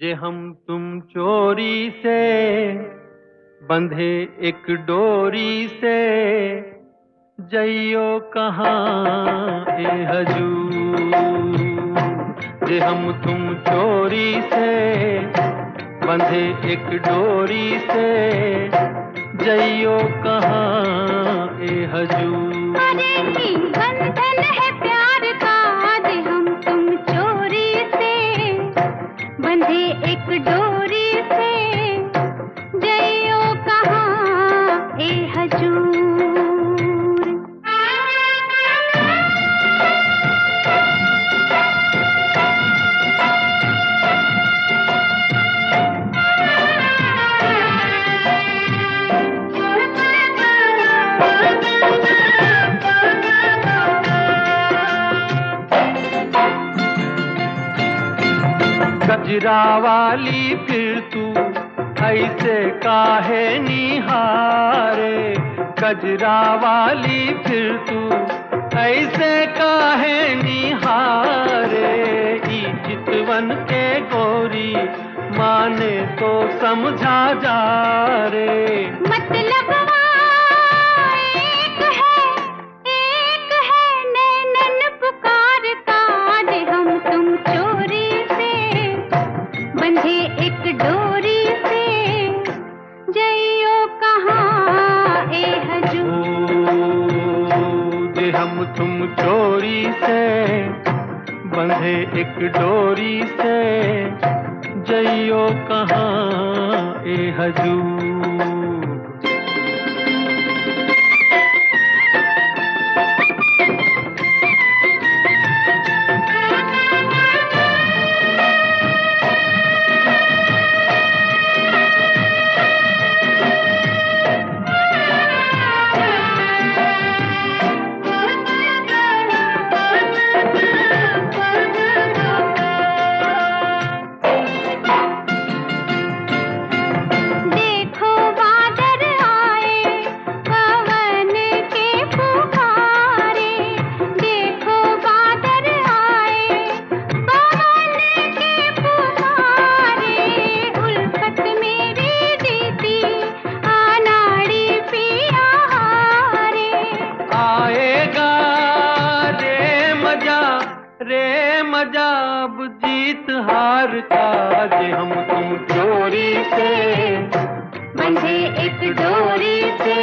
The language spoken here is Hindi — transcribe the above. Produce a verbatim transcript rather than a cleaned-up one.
जे हम तुम चोरी से बंधे एक डोरी से, जइयो कहाँ ए हजूर। जे हम तुम चोरी से बंधे एक डोरी से, जइयो कहाँ ए हजूर। अरे ही बंधन है प्यार का, जे हम तुम चोरी से बंधे एक डोरी से, जइयो कहाँ ए हजूर। गजरा वाली फिर तू ऐसे काहे निहारे, गजरा वाली फिर तू ऐसे काहे निहारे। ई चितवन के गोरी माने तो समझा जा रे, मतलब एक है, एक है नैनन पुकारता, जे हम तुम चोरी से बंधे एक डोरी से, जइयो कहाँ ए हजूर। जे हम तुम चोरी से बंधे एक डोरी से, जइयो कहाँ ए हजूर। रे मजाब जीत हार का, जे हम तुम चोरी से बंधे एक डोरी से,